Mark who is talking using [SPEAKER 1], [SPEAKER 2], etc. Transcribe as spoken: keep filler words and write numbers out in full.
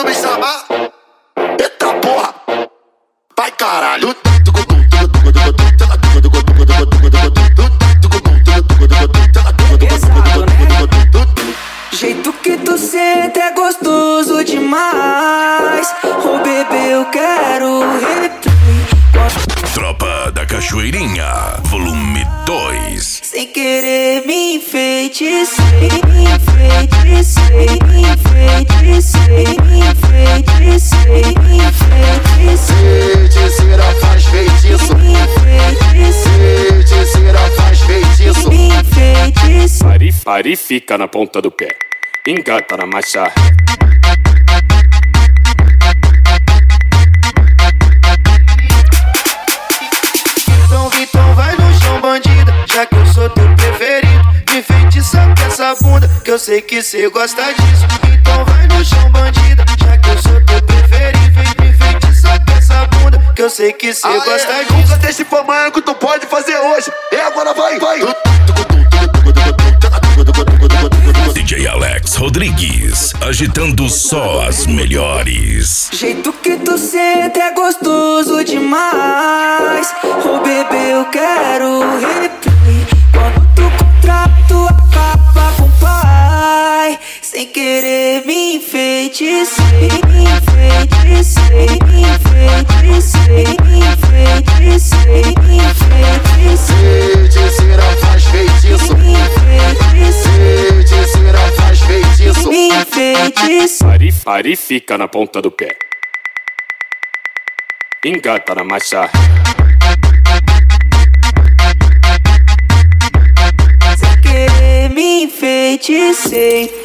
[SPEAKER 1] quando me chamar, eita porra, vai caralho.
[SPEAKER 2] Jeito que tu senta é gostoso demais. Oh bebê, eu quero replay.
[SPEAKER 3] Tropa da Cachoeirinha, volume dois.
[SPEAKER 2] Sem querer me enfeiticei, me enfeiticei, me enfeiticei, me enfeiticei, me enfeiticei.
[SPEAKER 1] Feiticeira faz feitiço,
[SPEAKER 2] Me enfeiticei,
[SPEAKER 1] feiticeira faz feitiço.
[SPEAKER 2] me enfeiticei.
[SPEAKER 4] Pari, pari, fica na ponta do pé. Engata na marcha.
[SPEAKER 5] Então, então vai no chão, bandida, já que eu sou teu preferido. Me enfeitiça com essa bunda, que eu sei que cê gosta disso. Então vai no chão, bandida, já que eu sou teu preferido. Me enfeitiça com essa bunda, que eu sei que cê gosta disso.
[SPEAKER 1] Nunca deixe pra amanhã que tu pode fazer hoje. E agora vai, vai.
[SPEAKER 3] D J Alex Rodrigues, agitando só as melhores.
[SPEAKER 2] Jeito que tu senta é gostoso demais. Oh bebê, eu quero replay. Quando tu contrato acaba com o pai. Sem querer me enfeiticei, me enfeiticei, me enfeiticei, me enfeiticei, me enfeiticei.
[SPEAKER 1] Feiticeira faz feitiço,
[SPEAKER 2] Me enfeiticei,
[SPEAKER 1] feiticeira faz feitiço.
[SPEAKER 2] me enfeiticei.
[SPEAKER 4] Pari, pari, fica na ponta do pé. Engata na marcha.
[SPEAKER 2] Sem querer me enfeiticei.